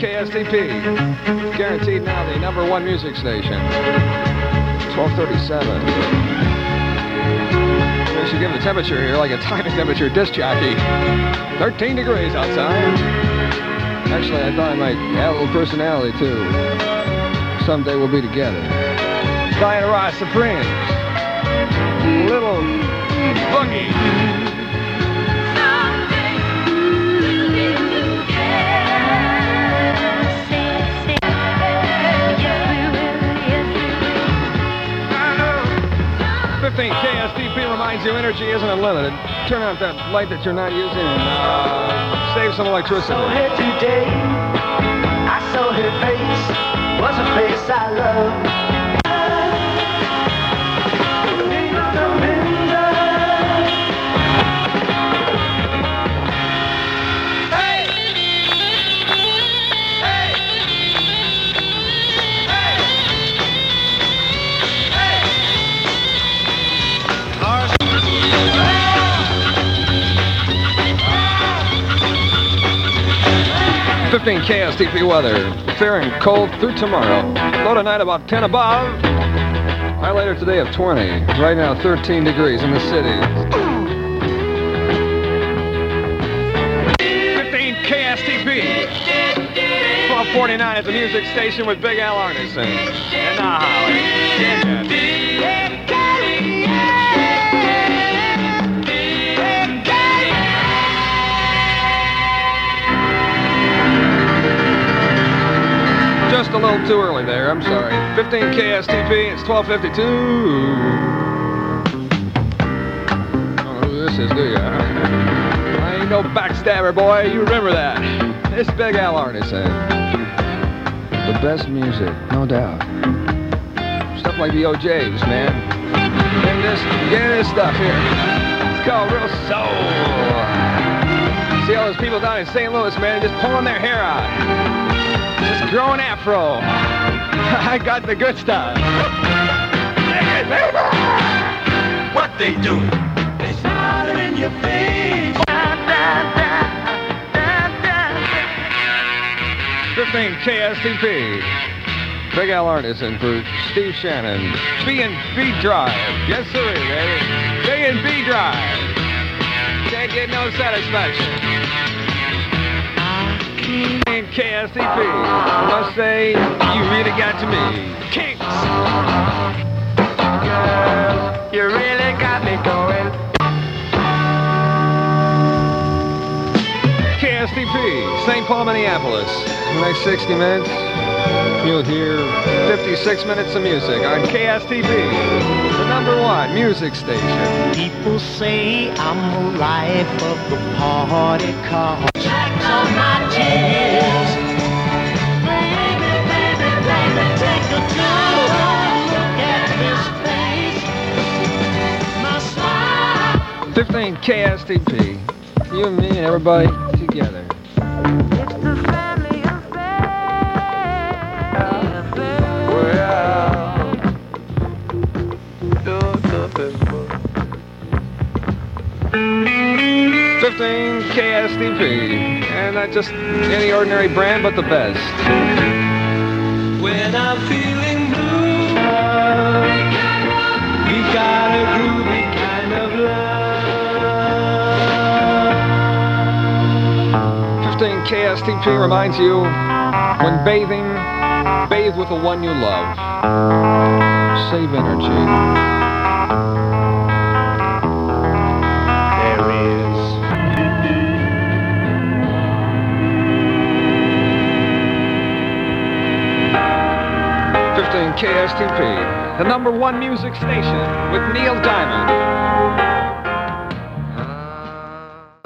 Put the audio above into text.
KSTP. Guaranteed now the #1 music station. 1237. We should give the temperature here like a timing temperature disc jockey. 13 degrees outside. Actually, I thought I might add a little personality too. Someday we'll be together. Diana Ross Supremes. Little Boogie. 15 KSTP reminds you energy isn't unlimited. Turn out that light that you're not using and save some electricity. I saw her today. I saw her face. Was a face I love. 15 KSTP weather. Fair and cold through tomorrow. Low tonight about 10 above. High later today of 20. Right now 13 degrees in the city. 15 KSTP. 1249 at the music station with Big Al Arneson. And the Holly. Just a little too early there, I'm sorry. 15 KSTP, it's 12:52. Don't know who this is, do you? I ain't no backstabber, boy. You remember that. It's Big Al Arneson. The best music, no doubt. Stuff like the OJs, man. Get this stuff here. It's called Real Soul. See all those people down in St. Louis, man, just pulling their hair out. Just growing afro. I got the good stuff. What they do? They smile in your face. 15 KSTP. Big Al Arneson for Steve Shannon. B&B Drive. Yes, sir, baby. B&B Drive. Can't get no satisfaction. KSTP. I must say, you really got to me. Kinks. Girl, you really got me going. KSTP, St. Paul, Minneapolis. In the next 60 minutes, you'll hear 56 minutes of music on KSTP, the #1 music station. People say I'm the life of the party car. Tracks on my tears. Baby, baby, baby, take a good look at this face. My smile. 15 KSTP, you and me and everybody together. It's the family affair. Well, 15 KSTP, and not just any ordinary brand, but the best. When I'm feeling blue, we got a groovy kind of love. 15 KSTP reminds you, when bathing, bathe with the one you love. Save energy. There is. KSTP, the #1 music station with Neil Diamond.